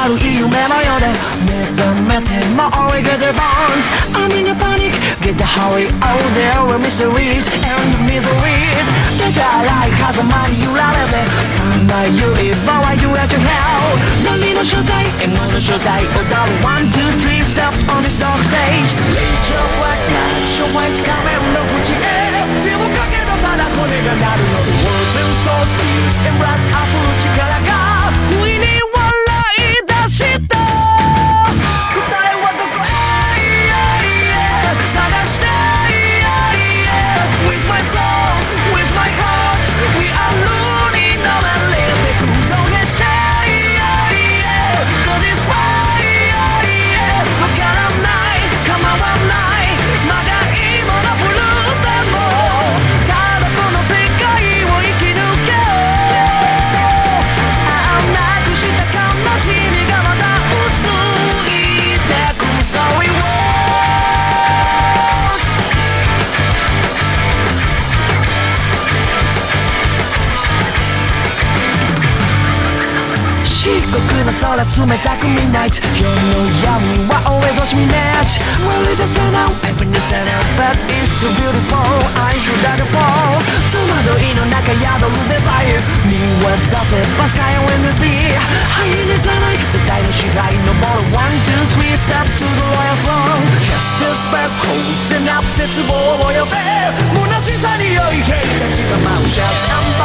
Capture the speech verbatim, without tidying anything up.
るい夢のようで目覚めても we get the bones I'm in a panic get the hurry oh there were mysteries and miseries 出たらい狭間に揺られて三枚指場は揺れて hell 何の正体 M の正体踊る one two three steps on this dark stage Reach your black light 昭和一仮面の縁へ手をかけたただ骨が鳴るの The words and thoughts feels and blood 溢る力が不意に笑い出した答えはどこへ探して With my soul, with my heart We are running on and let it go Don't get shy Cause it's why わからない構わないまだ今のブルーでもただこの世界を生き抜けああなくした悲しみがまたうついてく Sorry words 漆黒の空冷たく Midnight 夜の闇は俺としみねち Really the sun out, everything is set out But it's so beautiful, eyes without a fall 戸惑いの中宿るデザイン見渡せば Sky and the sea 灰にさない世界の支配登る One, two, three, step to the royal throne Cast a spell, closing up 絶望を呼べ虚しさに酔い兵たちが舞う Shouts and